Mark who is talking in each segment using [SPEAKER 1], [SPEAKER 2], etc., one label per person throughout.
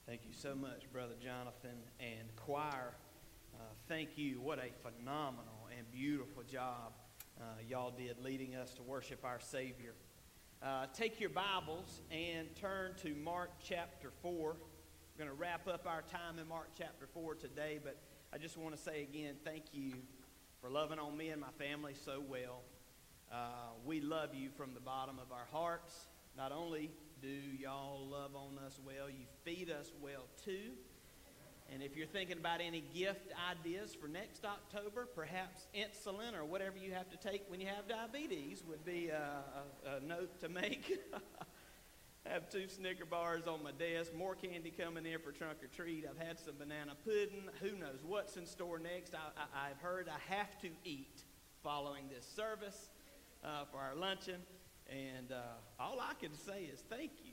[SPEAKER 1] Thank you so much, Brother Jonathan and choir. Thank you. What a phenomenal and beautiful job y'all did leading us to worship our Savior. Take your Bibles and turn to Mark chapter 4. We're going to wrap up our time in Mark chapter 4 today, but I just want to say again, thank you for loving on me and my family so well. We love you from the bottom of our hearts. Not only do y'all love on us well, you feed us well too. And if you're thinking about any gift ideas for next October, perhaps insulin or whatever you have to take when you have diabetes would be a note to make. I have 2 Snicker bars on my desk, more candy coming in for trunk or treat. I've had some banana pudding. Who knows what's in store next? I've heard I have to eat following this service for our luncheon. And all I can say is thank you.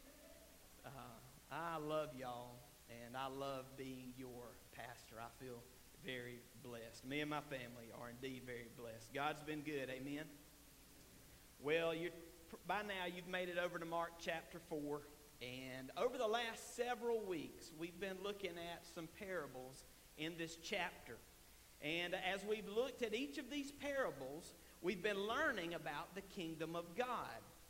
[SPEAKER 1] I love y'all, and I love being your pastor. I feel very blessed. Me and my family are indeed very blessed. God's been good, amen? Well, by now you've made it over to Mark chapter 4, and over the last several weeks we've been looking at some parables in this chapter. And as we've looked at each of these parables, we've been learning about the kingdom of God.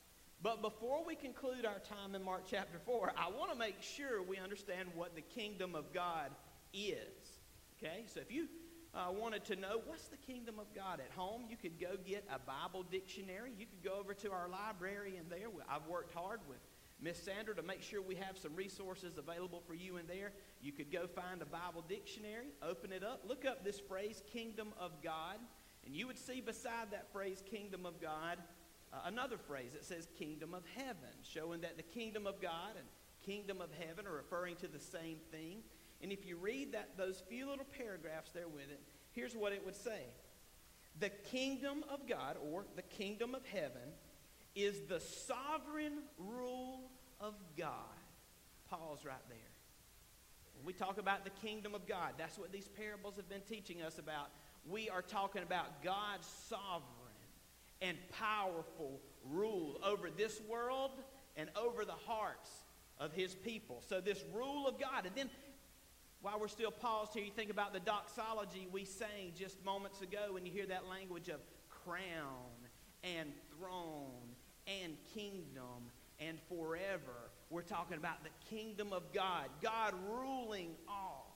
[SPEAKER 1] But before we conclude our time in Mark chapter 4, I want to make sure we understand what the kingdom of God is. Okay? So if you wanted to know what's the kingdom of God at home, you could go get a Bible dictionary. You could go over to our library in there. I've worked hard with Miss Sandra to make sure we have some resources available for you in there. You could go find a Bible dictionary, open it up, look up this phrase, kingdom of God. And you would see beside that phrase, kingdom of God, another phrase that says kingdom of heaven, showing that the kingdom of God and kingdom of heaven are referring to the same thing. And if you read those few little paragraphs there with it, here's what it would say. The kingdom of God, or the kingdom of heaven, is the sovereign rule of God. Pause right there. When we talk about the kingdom of God, that's what these parables have been teaching us about. We are talking about God's sovereign and powerful rule over this world and over the hearts of his people. So this rule of God. And then while we're still paused here, you think about the doxology we sang just moments ago when you hear that language of crown and throne and kingdom and forever. We're talking about the kingdom of God, God ruling all.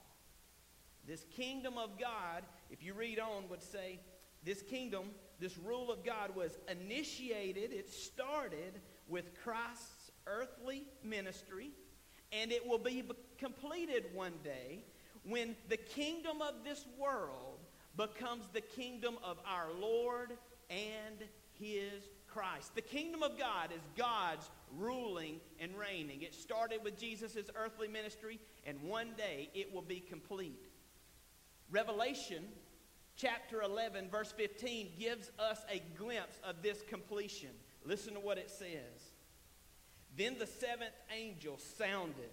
[SPEAKER 1] This kingdom of God, if you read on, would say this kingdom, this rule of God was initiated, it started with Christ's earthly ministry, and it will be completed one day when the kingdom of this world becomes the kingdom of our Lord and his Christ. The kingdom of God is God's ruling and reigning. It started with Jesus' earthly ministry, and one day it will be complete. Revelation chapter 11, verse 15 gives us a glimpse of this completion. Listen to what it says. Then the 7th angel sounded,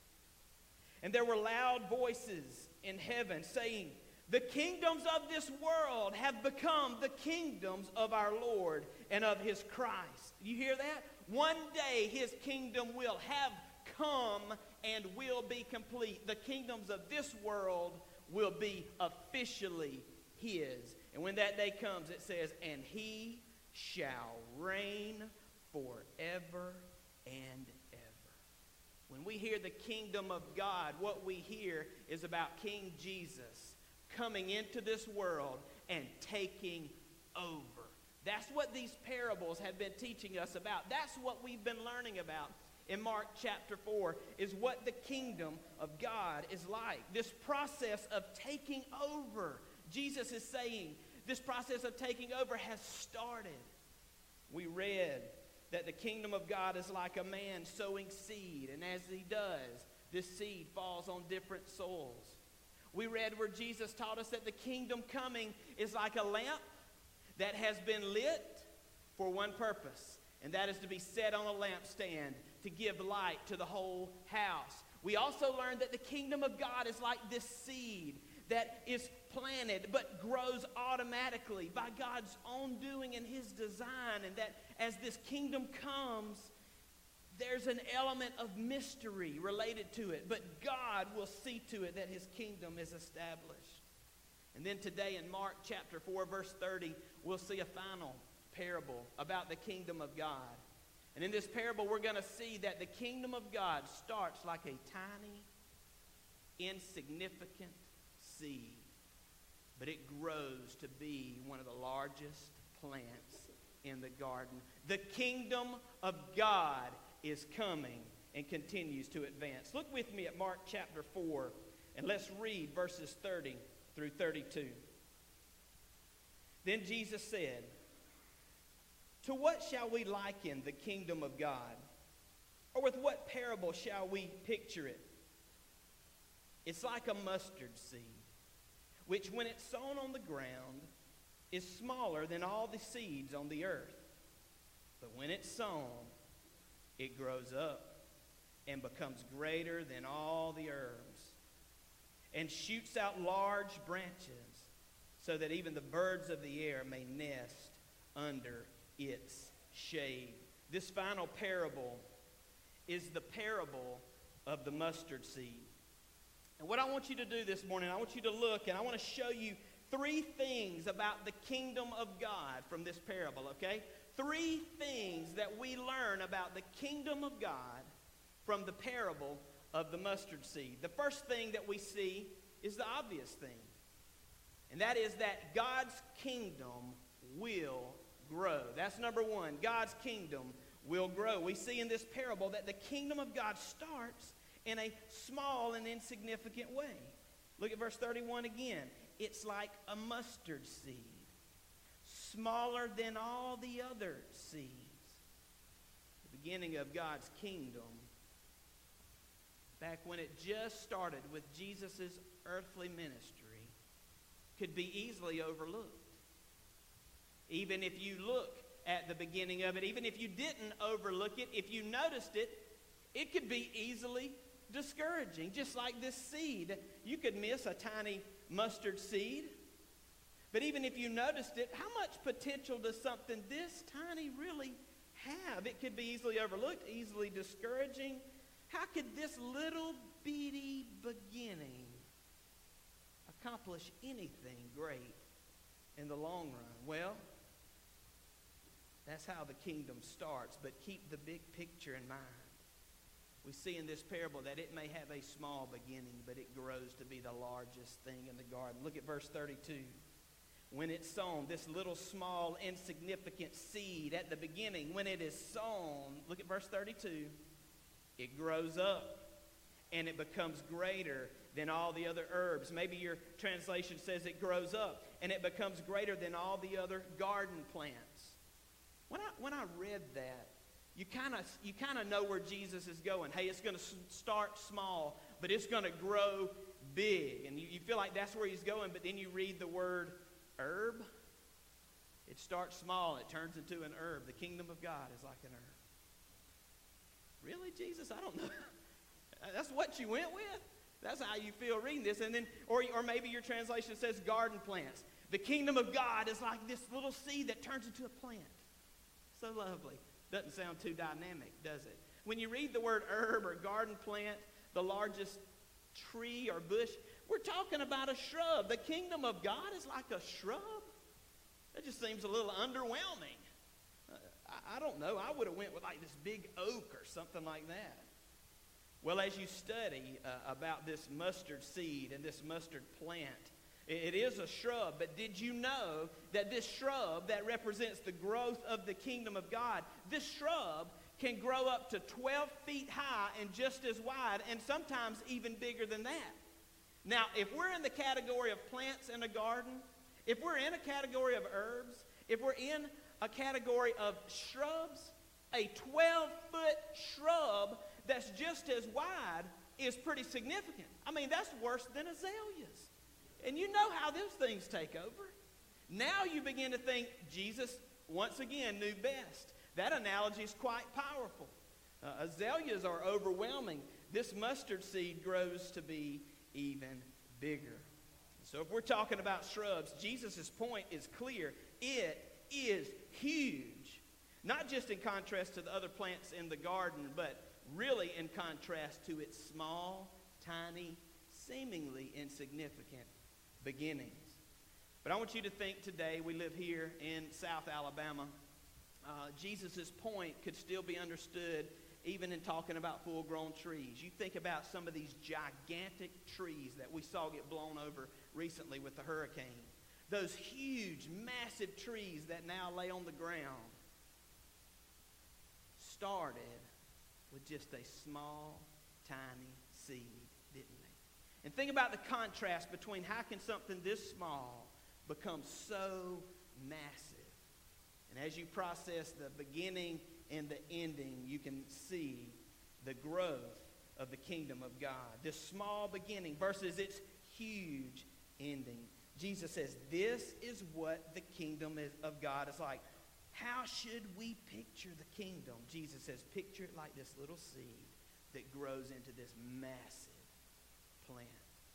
[SPEAKER 1] and there were loud voices in heaven saying, the kingdoms of this world have become the kingdoms of our Lord and of his Christ. You hear that? One day his kingdom will have come and will be complete. The kingdoms of this world will be officially his. And when that day comes, it says, and he shall reign forever and ever. When we hear the kingdom of God, what we hear is about King Jesus coming into this world and taking over. That's what these parables have been teaching us about. That's what we've been learning about in Mark chapter 4, is what the kingdom of God is like. This process of taking over. Jesus is saying this process of taking over has started. We read that the kingdom of God is like a man sowing seed, and as he does, this seed falls on different soils. We read where Jesus taught us that the kingdom coming is like a lamp that has been lit for one purpose, and that is to be set on a lampstand to give light to the whole house. We also learned that the kingdom of God is like this seed that is planted but grows automatically by God's own doing and his design, and that as this kingdom comes, there's an element of mystery related to it, but God will see to it that his kingdom is established. And then today in Mark chapter 4, verse 30, we'll see a final parable about the kingdom of God. And in this parable, we're going to see that the kingdom of God starts like a tiny, insignificant seed, but it grows to be one of the largest plants in the garden. The kingdom of God is coming and continues to advance. Look with me at Mark chapter 4, and let's read verses 30 through 32. Then Jesus said, "To what shall we liken the kingdom of God? Or with what parable shall we picture it? It's like a mustard seed, which when it's sown on the ground is smaller than all the seeds on the earth. But when it's sown, it grows up and becomes greater than all the herbs, and shoots out large branches, so that even the birds of the air may nest under its shade." This final parable is the parable of the mustard seed. And what I want you to do this morning, I want you to look, and I want to show you 3 things about the kingdom of God from this parable, okay? 3 things that we learn about the kingdom of God from the parable of the mustard seed. The first thing that we see is the obvious thing, and that is that God's kingdom will grow. That's number 1. God's kingdom will grow. We see in this parable that the kingdom of God starts in a small and insignificant way. Look at verse 31 again. It's like a mustard seed, smaller than all the other seeds. The beginning of God's kingdom, back when it just started with Jesus' earthly ministry, could be easily overlooked. Even if you look at the beginning of it, even if you didn't overlook it, if you noticed it, it could be easily discouraging. Just like this seed, you could miss a tiny mustard seed. But even if you noticed it, how much potential does something this tiny really have? It could be easily overlooked, easily discouraging. How could this little bitty beginning accomplish anything great in the long run? Well, that's how the kingdom starts, but keep the big picture in mind. We see in this parable that it may have a small beginning, but it grows to be the largest thing in the garden. Look at verse 32. When it's sown, this little small insignificant seed at the beginning, when it is sown, look at verse 32, it grows up and it becomes greater than all the other herbs. Maybe your translation says it grows up and it becomes greater than all the other garden plants. When I read that, you kind of know where Jesus is going. Hey, it's going to start small, but it's going to grow big. And you feel like that's where he's going, but then you read the word herb. It starts small, it turns into an herb. The kingdom of God is like an herb. Really, Jesus? I don't know. That's what you went with? That's how you feel reading this. And then, or maybe your translation says garden plants. The kingdom of God is like this little seed that turns into a plant. So lovely. Doesn't sound too dynamic, does it? When you read the word herb or garden plant, the largest tree or bush, we're talking about a shrub. The kingdom of God is like a shrub? That just seems a little underwhelming. I don't know. I would have went with like this big oak or something like that. Well, as you study about this mustard seed and this mustard plant, it is a shrub, but did you know that this shrub that represents the growth of the kingdom of God, this shrub can grow up to 12 feet high and just as wide, and sometimes even bigger than that. Now, if we're in the category of plants in a garden, if we're in a category of herbs, if we're in a category of shrubs, a 12-foot shrub that's just as wide is pretty significant. I mean, that's worse than azaleas. And you know how those things take over. Now you begin to think Jesus, once again, knew best. That analogy is quite powerful. Azaleas are overwhelming. This mustard seed grows to be even bigger. So if we're talking about shrubs, Jesus' point is clear. It is huge. Not just in contrast to the other plants in the garden, but really in contrast to its small, tiny, seemingly insignificant beginnings. But I want you to think today, we live here in South Alabama. Jesus' point could still be understood even in talking about full-grown trees. You think about some of these gigantic trees that we saw get blown over recently with the hurricane. Those huge, massive trees that now lay on the ground started with just a small, tiny seed, didn't they? And think about the contrast between how can something this small become so massive. And as you process the beginning and the ending, you can see the growth of the kingdom of God. This small beginning versus its huge ending. Jesus says, this is what the kingdom of God is like. How should we picture the kingdom? Jesus says, picture it like this little seed that grows into this massive plant.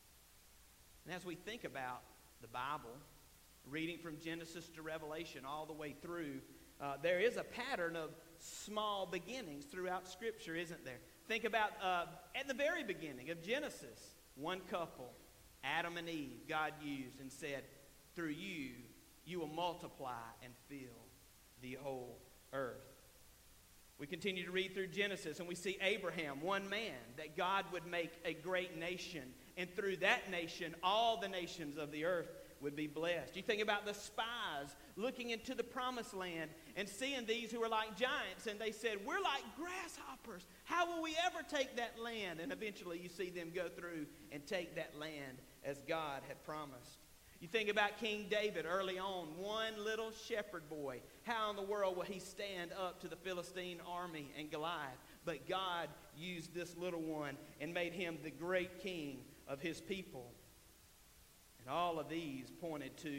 [SPEAKER 1] And as we think about the Bible, reading from Genesis to Revelation all the way through, there is a pattern of small beginnings throughout Scripture, isn't there? Think about at the very beginning of Genesis, one couple, Adam and Eve, God used and said, through you, you will multiply and fill the whole earth. We continue to read through Genesis and we see Abraham, one man, that God would make a great nation. And through that nation, all the nations of the earth would be blessed. You think about the spies looking into the promised land and seeing these who were like giants, and they said, we're like grasshoppers. How will we ever take that land? And eventually you see them go through and take that land as God had promised. You think about King David early on, one little shepherd boy. How in the world will he stand up to the Philistine army and Goliath? But God used this little one and made him the great king of his people. And all of these pointed to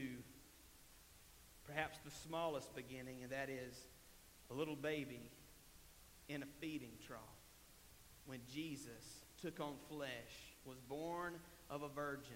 [SPEAKER 1] perhaps the smallest beginning, and that is a little baby in a feeding trough. When Jesus took on flesh, was born of a virgin,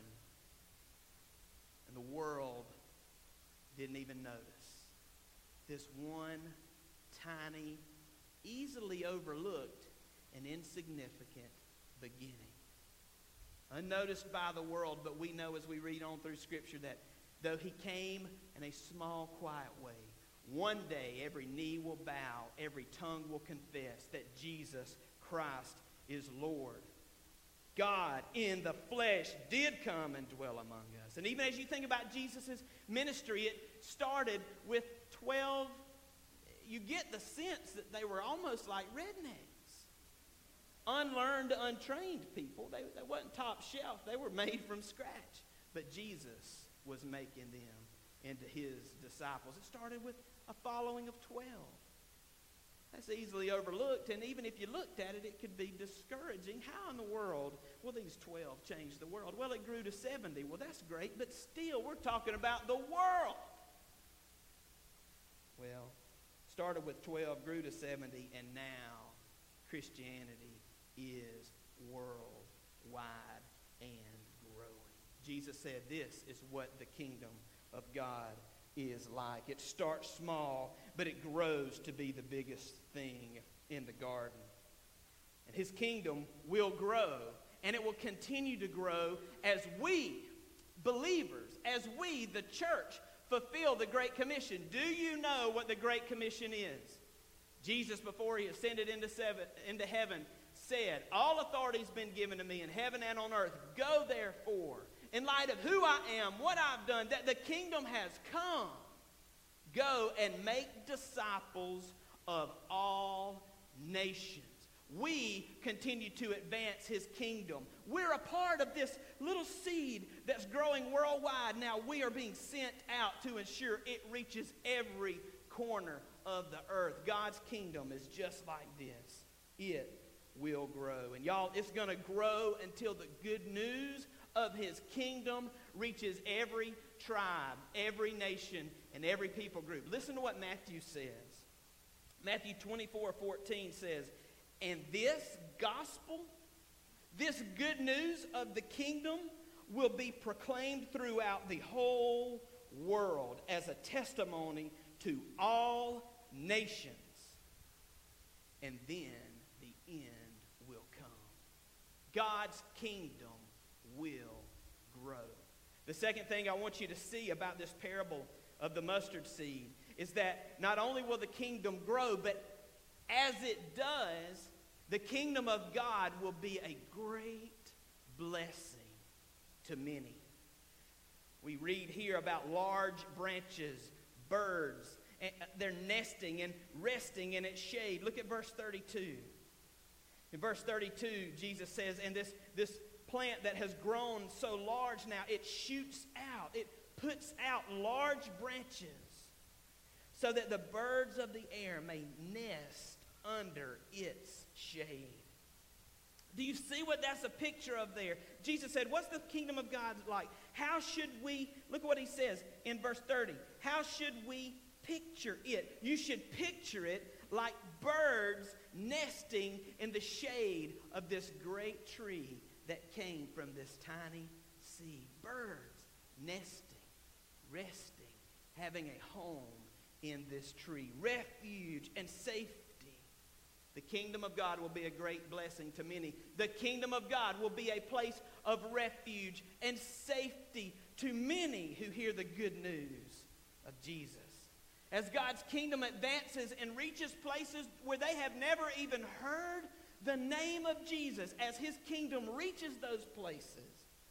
[SPEAKER 1] and the world didn't even notice. This one tiny, easily overlooked, and insignificant beginning. Unnoticed by the world, but we know as we read on through Scripture that though he came in a small, quiet way, one day every knee will bow, every tongue will confess that Jesus Christ is Lord. God in the flesh did come and dwell among us. And even as you think about Jesus' ministry, it started with 12. You get the sense that they were almost like rednecks. Unlearned, untrained people. They wasn't top shelf. They were made from scratch. But Jesus was making them into his disciples. It started with a following of 12. That's easily overlooked, and even if you looked at it, it could be discouraging. How in the world will these 12 change the world? Well, it grew to 70. Well, that's great, but still, we're talking about the world. Well, started with 12, grew to 70, and now Christianity is worldwide and growing. Jesus said this is what the kingdom of God is like. It starts small, but it grows to be the biggest thing in the garden. And his kingdom will grow, and it will continue to grow as we, believers, as we, the church, fulfill the Great Commission. Do you know what the Great Commission is? Jesus, before he ascended into heaven, said, all authority has been given to me in heaven and on earth. Go therefore, in light of who I am, what I've done, that the kingdom has come. Go and make disciples of all nations. We continue to advance his kingdom. We're a part of this little seed that's growing worldwide. Now we are being sent out to ensure it reaches every corner of the earth. God's kingdom is just like this. It will grow. And y'all, it's going to grow until the good news of his kingdom reaches every tribe, every nation, and every people group. Listen to what Matthew says. Matthew 24:14 says, and this gospel, this good news of the kingdom will be proclaimed throughout the whole world as a testimony to all nations. and then the end will come. God's kingdom will grow. The second thing I want you to see about this parable of the mustard seed is that not only will the kingdom grow, but as it does, the kingdom of God will be a great blessing to many. We read here about large branches, birds, and they're nesting and resting in its shade. Look at verse 32. In verse 32, Jesus says, and this plant that has grown so large now, it shoots out. It puts out large branches so that the birds of the air may nest under its shade. Do you see what that's a picture of there? Jesus said, what's the kingdom of God like? How should we, look at what he says in verse 30. How should we picture it? You should picture it like birds nesting in the shade of this great tree that came from this tiny seed. Birds nesting, resting, having a home in this tree. Refuge and safety. The kingdom of God will be a great blessing to many. The kingdom of God will be a place of refuge and safety to many who hear the good news of Jesus. As God's kingdom advances and reaches places where they have never even heard the name of Jesus, as his kingdom reaches those places,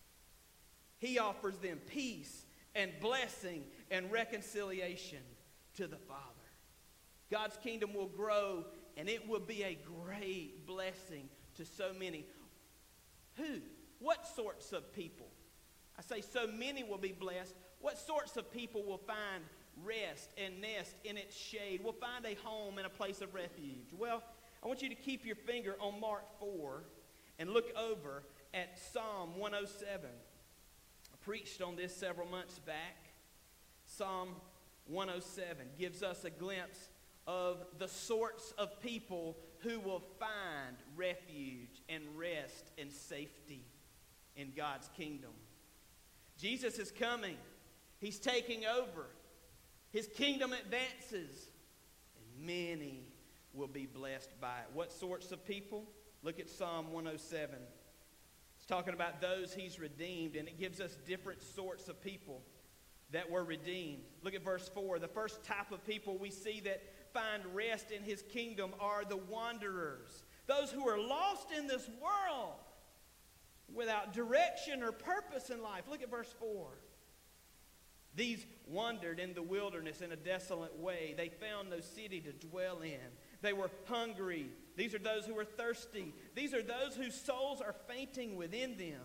[SPEAKER 1] he offers them peace and blessing and reconciliation to the Father. God's kingdom will grow, and it will be a great blessing to so many. Who? What sorts of people? I say so many will be blessed. What sorts of people will find rest and nest in its shade? Will find a home and a place of refuge? Well, I want you to keep your finger on Mark 4 and look over at Psalm 107. I preached on this several months back. Psalm 107 gives us a glimpse of the sorts of people who will find refuge and rest and safety in God's kingdom. Jesus is coming. He's taking over. His kingdom advances, and many will be blessed by it. What sorts of people? Look at Psalm 107. It's talking about those he's redeemed, and it gives us different sorts of people that were redeemed. Look at verse 4. The first type of people we see that find rest in his kingdom are the wanderers. Those who are lost in this world without direction or purpose in life. Look at verse 4. These wandered in the wilderness in a desolate way. They found no city to dwell in. They were hungry. These are those who are thirsty. These are those whose souls are fainting within them.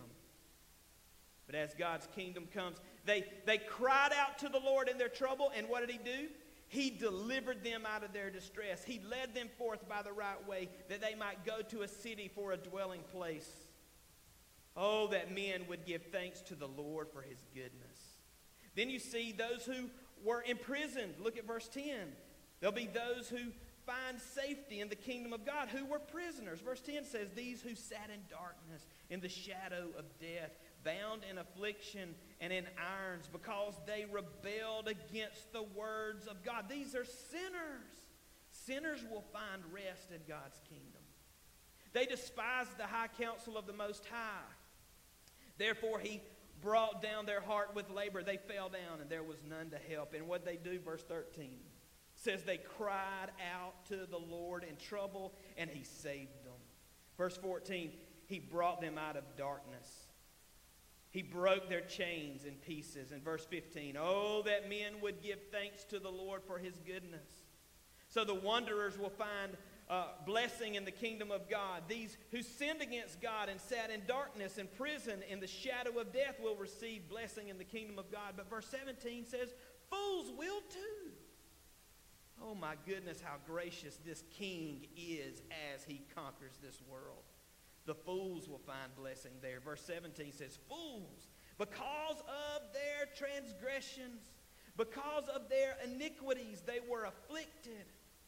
[SPEAKER 1] But as God's kingdom comes, they cried out to the Lord in their trouble, and what did he do? He delivered them out of their distress. He led them forth by the right way, that they might go to a city for a dwelling place. Oh, that men would give thanks to the Lord for his goodness. Then you see those who were imprisoned. Look at verse 10. There'll be those who find safety in the kingdom of God, who were prisoners. Verse 10 says, these who sat in darkness, in the shadow of death, bound in affliction and in irons, because they rebelled against the words of God. These are sinners. Sinners will find rest in God's kingdom. They despised the high counsel of the Most High. Therefore, he brought down their heart with labor. They fell down, and there was none to help. And what they do, verse 13, says they cried out to the Lord in trouble, and he saved them. Verse 14, he brought them out of darkness. He broke their chains in pieces. In verse 15, oh, that men would give thanks to the Lord for his goodness. So the wanderers will find blessing in the kingdom of God. These who sinned against God and sat in darkness and prison in the shadow of death will receive blessing in the kingdom of God. But verse 17 says, fools will too. Oh my goodness, how gracious this king is as he conquers this world. The fools will find blessing there. Verse 17 says, fools, because of their transgressions, because of their iniquities, they were afflicted.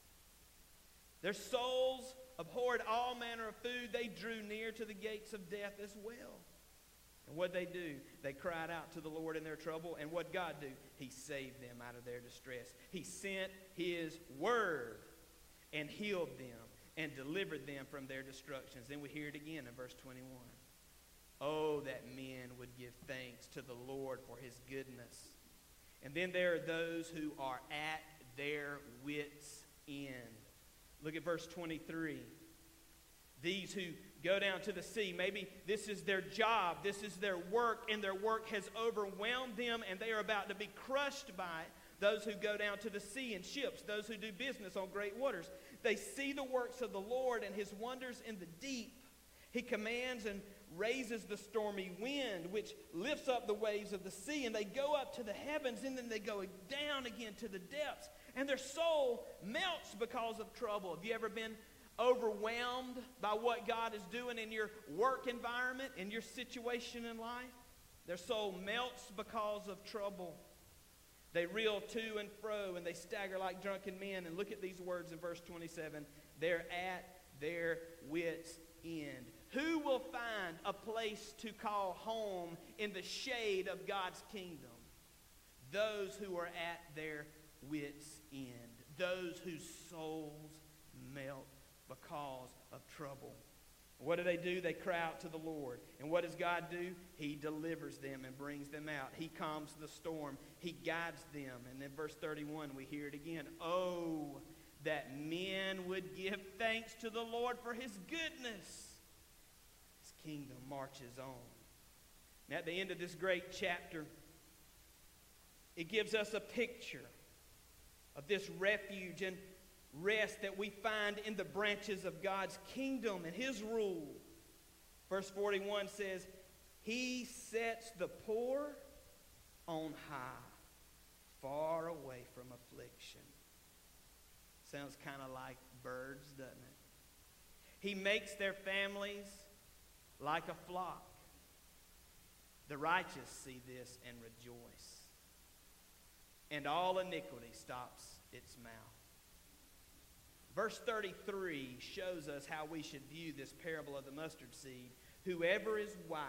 [SPEAKER 1] Their souls abhorred all manner of food. They drew near to the gates of death as well. And what they do? They cried out to the Lord in their trouble. And what God do? He saved them out of their distress. He sent his word and healed them and delivered them from their destructions. Then we hear it again in verse 21. Oh, that men would give thanks to the Lord for his goodness. And then there are those who are at their wits' end. Look at verse 23. These who go down to the sea, maybe this is their job, this is their work, and their work has overwhelmed them, and they are about to be crushed by it. Those who go down to the sea in ships, those who do business on great waters, they see the works of the Lord and his wonders in the deep. He commands and raises the stormy wind, which lifts up the waves of the sea, and they go up to the heavens, and then they go down again to the depths, and their soul melts because of trouble. Have you ever been overwhelmed by what God is doing in your work environment, in your situation in life? Their soul melts because of trouble. They reel to and fro, and they stagger like drunken men. And look at these words in verse 27. They're at their wits' end. Who will find a place to call home in the shade of God's kingdom? Those who are at their wits' end. Those whose souls melt because of trouble. What do? They cry out to the Lord. And what does God do? He delivers them and brings them out. He calms the storm. He guides them. And in verse 31, we hear it again. Oh, that men would give thanks to the Lord for his goodness. His kingdom marches on. And at the end of this great chapter, it gives us a picture of this refuge and rest that we find in the branches of God's kingdom and his rule. Verse 41 says, he sets the poor on high, far away from affliction. Sounds kind of like birds, doesn't it? He makes their families like a flock. The righteous see this and rejoice, and all iniquity stops its mouth. Verse 33 shows us how we should view this parable of the mustard seed. Whoever is wise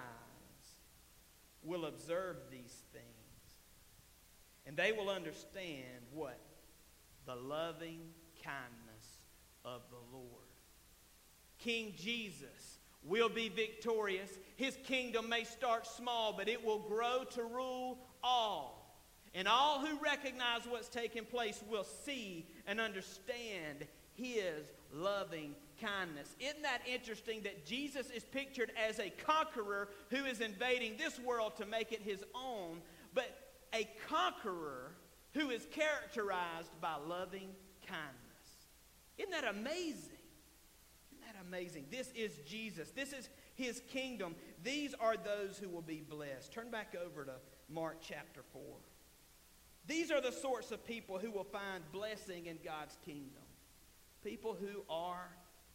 [SPEAKER 1] will observe these things, and they will understand what? The loving kindness of the Lord. King Jesus will be victorious. His kingdom may start small, but it will grow to rule all. And all who recognize what's taking place will see and understand his loving kindness. Isn't that interesting that Jesus is pictured as a conqueror who is invading this world to make it his own, but a conqueror who is characterized by loving kindness? Isn't that amazing? Isn't that amazing? This is Jesus. This is his kingdom. These are those who will be blessed. Turn back over to Mark chapter 4. These are the sorts of people who will find blessing in God's kingdom. People who are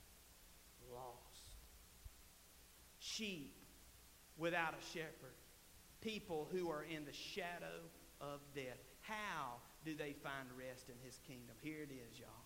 [SPEAKER 1] lost. Sheep without a shepherd. People who are in the shadow of death. How do they find rest in his kingdom? Here it is, y'all.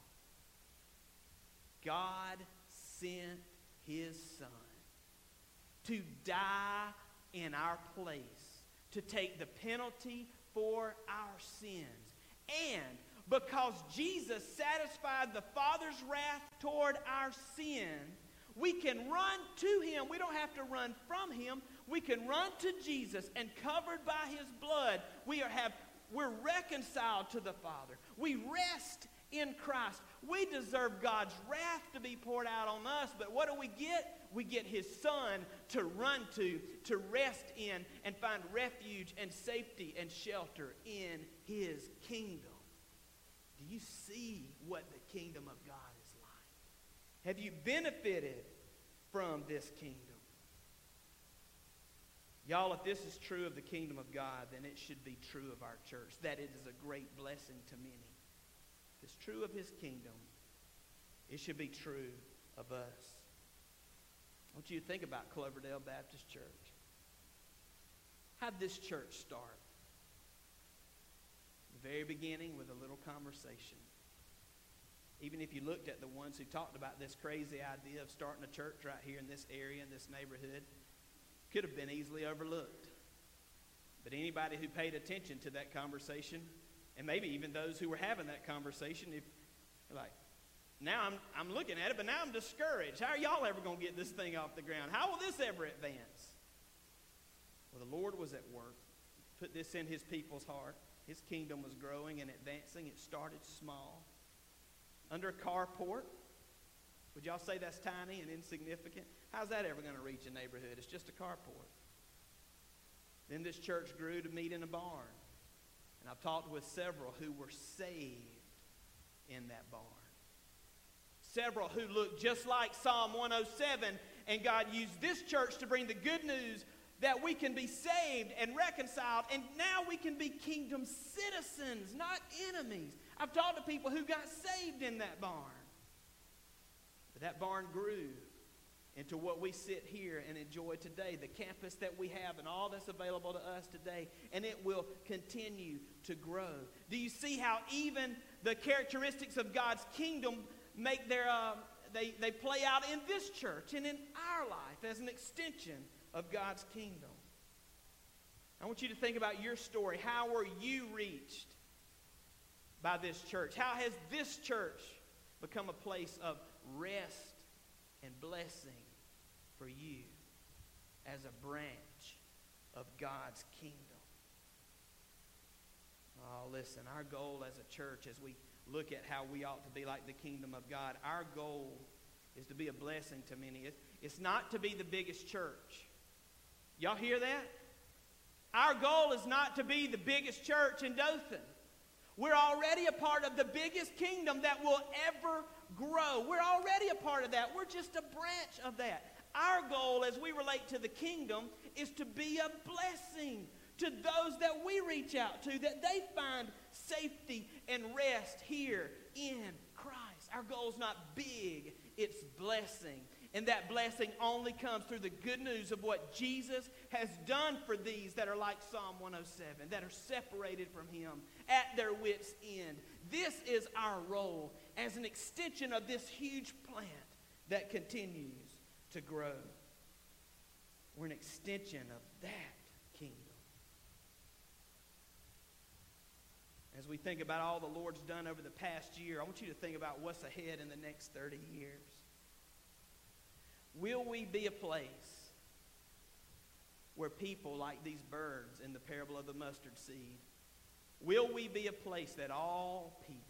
[SPEAKER 1] God sent his Son to die in our place, to take the penalty for our sins. And because Jesus satisfied the Father's wrath toward our sin, we can run to him. We don't have to run from him. We can run to Jesus, and covered by his blood, we're reconciled to the Father. We rest in Christ. We deserve God's wrath to be poured out on us, but what do we get? We get his Son to run to rest in, and find refuge and safety and shelter in his kingdom. Do you see what the kingdom of God is like? Have you benefited from this kingdom? Y'all, if this is true of the kingdom of God, then it should be true of our church, that it is a great blessing to many. If it's true of his kingdom, it should be true of us. I want you to think about Cloverdale Baptist Church. How did this church start? The very beginning with a little conversation. Even if you looked at the ones who talked about this crazy idea of starting a church right here in this area, in this neighborhood, could have been easily overlooked. But anybody who paid attention to that conversation, and maybe even those who were having that conversation, if like, now I'm looking at it, but now I'm discouraged. How are y'all ever going to get this thing off the ground? How will this ever advance? Well, the Lord was at work. Put this in his people's heart. His kingdom was growing and advancing. It started small. Under a carport. Would y'all say that's tiny and insignificant? How's that ever going to reach a neighborhood? It's just a carport. Then this church grew to meet in a barn. And I've talked with several who were saved in that barn. Several who looked just like Psalm 107, and God used this church to bring the good news that we can be saved and reconciled, and now we can be kingdom citizens, not enemies. I've talked to people who got saved in that barn. But that barn grew into what we sit here and enjoy today, the campus that we have and all that's available to us today, and it will continue to grow. Do you see how even the characteristics of God's kingdom make they play out in this church and in our life as an extension of God's kingdom? I want you to think about your story. How were you reached by this church? How has this church become a place of rest and blessing for you as a branch of God's kingdom? Oh, listen, our goal as a church, as we look at how we ought to be like the kingdom of God, our goal is to be a blessing to many. It's not to be the biggest church. Y'all hear that? Our goal is not to be the biggest church in Dothan. We're already a part of the biggest kingdom that will ever grow. We're already a part of that. We're just a branch of that. Our goal as we relate to the kingdom is to be a blessing to those that we reach out to, that they find safety and rest here in Christ. Our goal is not big, it's blessing. And that blessing only comes through the good news of what Jesus has done for these that are like Psalm 107, that are separated from him at their wits' end. This is our role as an extension of this huge plant that continues to grow. We're an extension of that kingdom. As we think about all the Lord's done over the past year, I want you to think about what's ahead in the next 30 years. Will we be a place where people, like these birds in the parable of the mustard seed, will we be a place that all people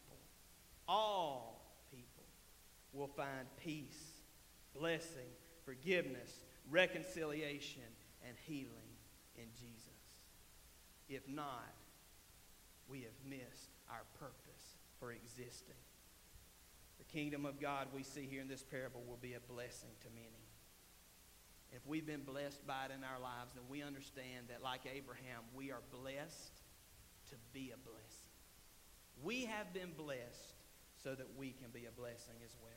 [SPEAKER 1] will find peace, blessing, forgiveness, reconciliation, and healing in Jesus? If not, we have missed our purpose for existing. The kingdom of God we see here in this parable will be a blessing to many. If we've been blessed by it in our lives, then we understand that like Abraham, we are blessed to be a blessing. We have been blessed so that we can be a blessing as well.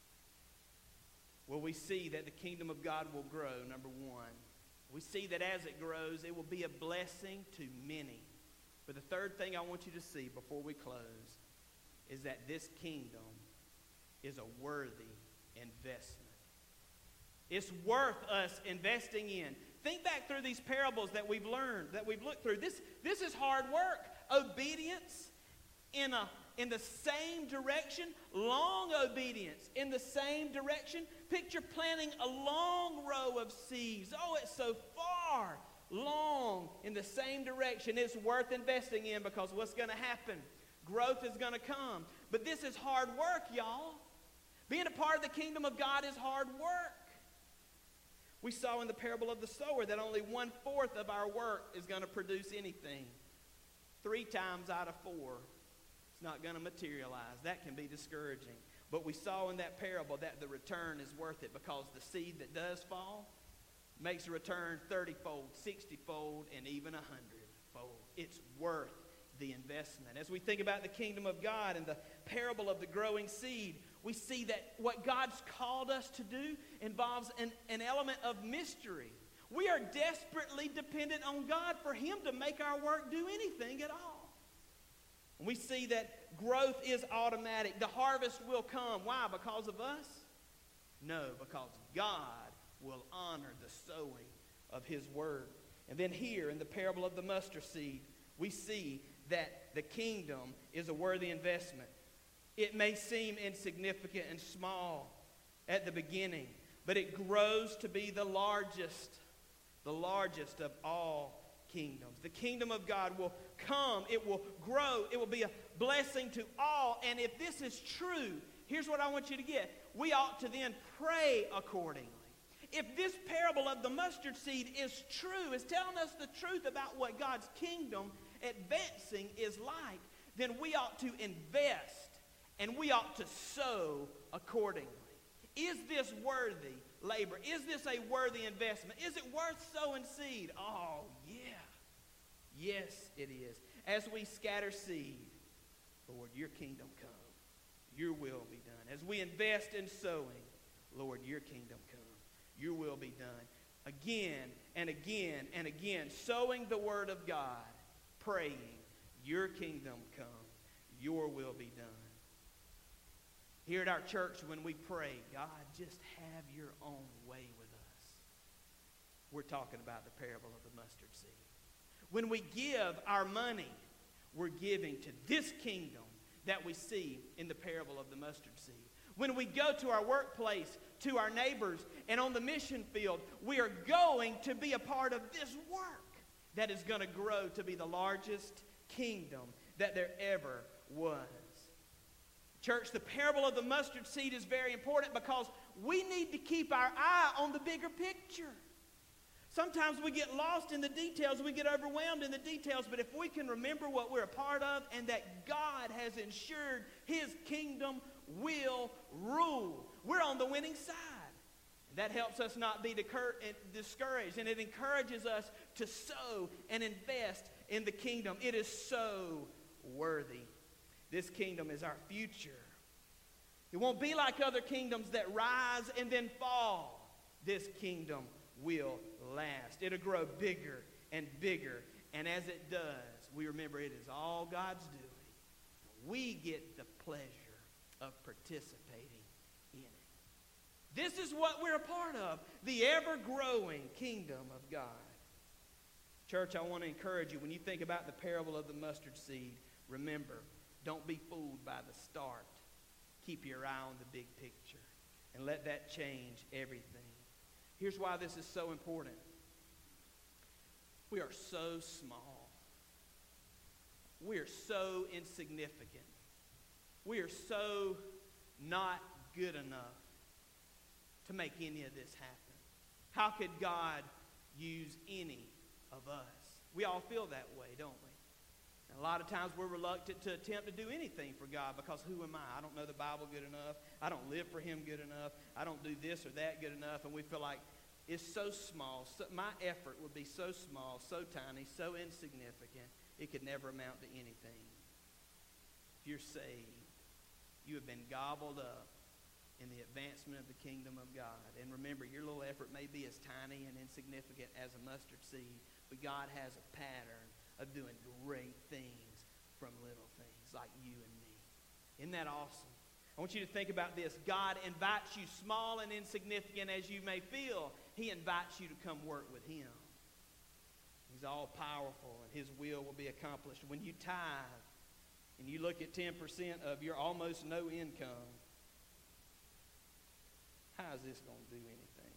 [SPEAKER 1] Well, we see that the kingdom of God will grow, number one. We see that as it grows, it will be a blessing to many. But the third thing I want you to see before we close is that this kingdom is a worthy investment. It's worth us investing in. Think back through these parables that we've learned, that we've looked through. This is hard work. Obedience in the same direction. Long obedience in the same direction. Picture planting a long row of seeds. Oh, it's so far long in the same direction. It's worth investing in because what's going to happen? Growth is going to come. But this is hard work, y'all. Being a part of the kingdom of God is hard work. We saw in the parable of the sower that only 1/4 of our work is going to produce anything. 3 times out of 4, it's not going to materialize. That can be discouraging. But we saw in that parable that the return is worth it because the seed that does fall makes a return 30-fold, 60-fold, and even 100-fold. It's worth the investment. As we think about the kingdom of God and the parable of the growing seed, we see that what God's called us to do involves an element of mystery. We are desperately dependent on God for him to make our work do anything at all. And we see that growth is automatic. The harvest will come. Why? Because of us? No, because God will honor the sowing of his word. And then here in the parable of the mustard seed, we see that the kingdom is a worthy investment. It may seem insignificant and small at the beginning, but it grows to be the largest of all kingdoms. The kingdom of God will come, it will grow, it will be a blessing to all. And if this is true, here's what I want you to get. We ought to then pray accordingly. If this parable of the mustard seed is true, is telling us the truth about what God's kingdom advancing is like, then we ought to invest and we ought to sow accordingly. Is this worthy labor? Is this a worthy investment? Is it worth sowing seed? Oh, yeah. Yes, it is. As we scatter seed, Lord, your kingdom come. Your will be done. As we invest in sowing, Lord, your kingdom come. Your will be done. Again and again and again, sowing the word of God, praying, your kingdom come. Your will be done. Here at our church, when we pray, God, just have your own way with us. We're talking about the parable of the mustard seed. When we give our money, we're giving to this kingdom that we see in the parable of the mustard seed. When we go to our workplace, to our neighbors, and on the mission field, we are going to be a part of this work that is going to grow to be the largest kingdom that there ever was. Church, the parable of the mustard seed is very important because we need to keep our eye on the bigger picture. Sometimes we get lost in the details, we get overwhelmed in the details, but if we can remember what we're a part of and that God has ensured his kingdom will rule, we're on the winning side. That helps us not be discouraged, and it encourages us to sow and invest in the kingdom. It is so worthy. This kingdom is our future. It won't be like other kingdoms that rise and then fall. This kingdom will last. It'll grow bigger and bigger. And as it does, we remember it is all God's doing. We get the pleasure of participating in it. This is what we're a part of, the ever-growing kingdom of God. Church, I want to encourage you, when you think about the parable of the mustard seed, remember, don't be fooled by the start. Keep your eye on the big picture and let that change everything. Here's why this is so important. We are so small. We are so insignificant. We are so not good enough to make any of this happen. How could God use any of us? We all feel that way, don't we? And a lot of times we're reluctant to attempt to do anything for God because who am I? I don't know the Bible good enough. I don't live for him good enough. I don't do this or that good enough. And we feel like it's so small. My effort would be so small, so tiny, so insignificant, it could never amount to anything. If you're saved, you have been gobbled up in the advancement of the kingdom of God. And remember, your little effort may be as tiny and insignificant as a mustard seed, but God has a pattern of doing great things from little things like you and me. Isn't that awesome? I want you to think about this. God invites you, small and insignificant as you may feel, he invites you to come work with him. He's all powerful and his will be accomplished. When you tithe and you look at 10% of your almost no income, how is this going to do anything?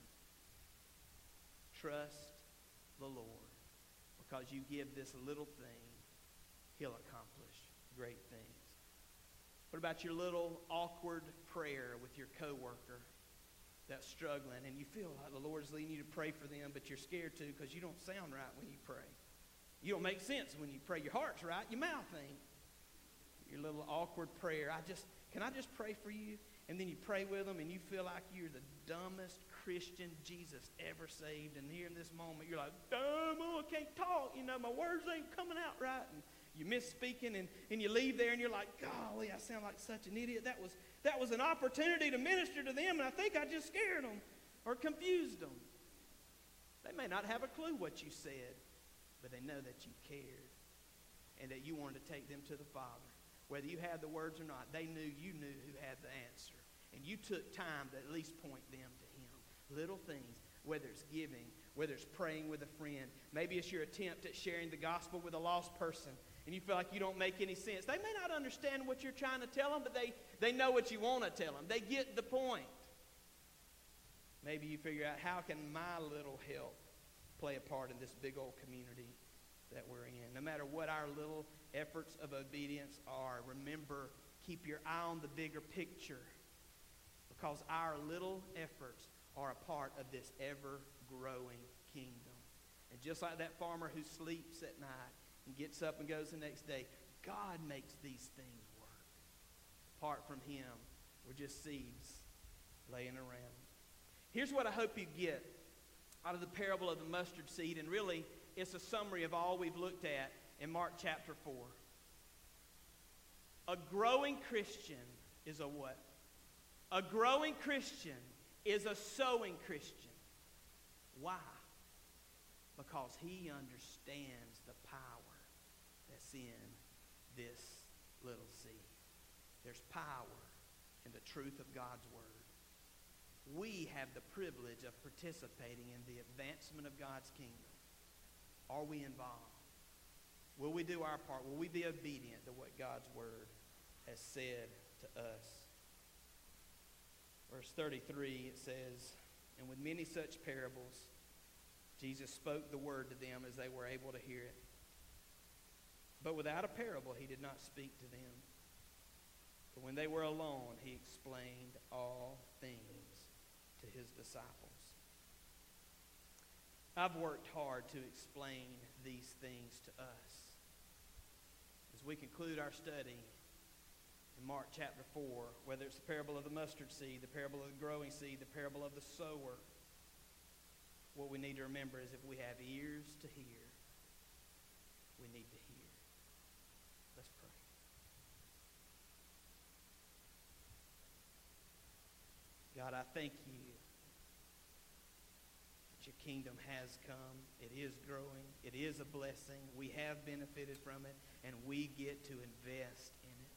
[SPEAKER 1] Trust the Lord. Because you give this little thing, he'll accomplish great things. What about your little awkward prayer with your coworker that's struggling and you feel like the Lord is leading you to pray for them, but you're scared to because you don't sound right when you pray. You don't make sense when you pray. Your heart's right, your mouth ain't. Your little awkward prayer. Can I just pray for you? And then you pray with them and you feel like you're the dumbest Christian Jesus ever saved. And here in this moment, you're like, dumb, I can't talk. My words ain't coming out right. And you miss speaking and you leave there and you're like, golly, I sound like such an idiot. That was an opportunity to minister to them, and I think I just scared them or confused them. They may not have a clue what you said, but they know that you cared and that you wanted to take them to the Father. Whether you had the words or not, they knew you knew who had the answer. And you took time to at least point them to him. Little things, whether it's giving, Whether it's praying with a friend. Maybe it's your attempt at sharing the gospel with a lost person and you feel like you don't make any sense. They may not understand what you're trying to tell them, but they know what you want to tell them. They get the point. Maybe you figure out, how can my little help play a part in this big old community that we're in? No matter what our little efforts of obedience are, remember, keep your eye on the bigger picture, because our little efforts are a part of this ever-growing kingdom. And just like that farmer who sleeps at night and gets up and goes the next day, God makes these things work. Apart from him, we're just seeds laying around. Here's what I hope you get out of the parable of the mustard seed, and really it's a summary of all we've looked at in Mark chapter 4. A growing Christian is a what? A growing Christian is a sowing Christian. Why? Because he understands the power that's in this little seed. There's power in the truth of God's word. We have the privilege of participating in the advancement of God's kingdom. Are we involved? Will we do our part? Will we be obedient to what God's word has said to us? Verse 33, it says, "And with many such parables, Jesus spoke the word to them as they were able to hear it. But without a parable, he did not speak to them. But when they were alone, he explained all things to his disciples." I've worked hard to explain these things to us. As we conclude our study in Mark chapter 4, whether it's the parable of the mustard seed, the parable of the growing seed, the parable of the sower, what we need to remember is if we have ears to hear, we need to hear. Let's pray. God, I thank you that your kingdom has come. It is growing. It is a blessing. We have benefited from it, and we get to invest in it.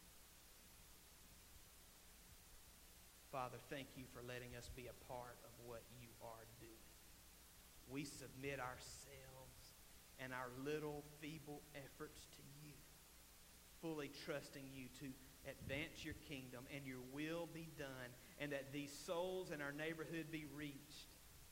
[SPEAKER 1] Father, thank you for letting us be a part of what you are doing. We submit ourselves and our little feeble efforts to you, fully trusting you to advance your kingdom and your will be done, and that these souls in our neighborhood be reached,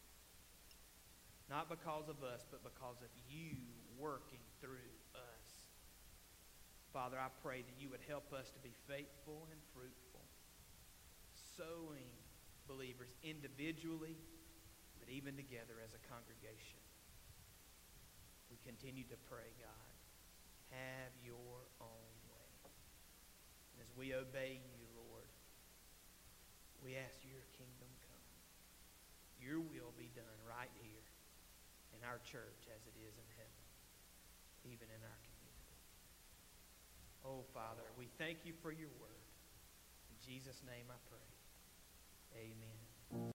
[SPEAKER 1] not because of us, but because of you working through us. Father, I pray that you would help us to be faithful and fruitful, sowing believers individually, but even together as a congregation. We continue to pray, God, have your own way. And as we obey you, Lord, we ask your kingdom come. Your will be done right here in our church as it is in heaven, even in our community. Oh, Father, we thank you for your word. In Jesus' name I pray. Amen.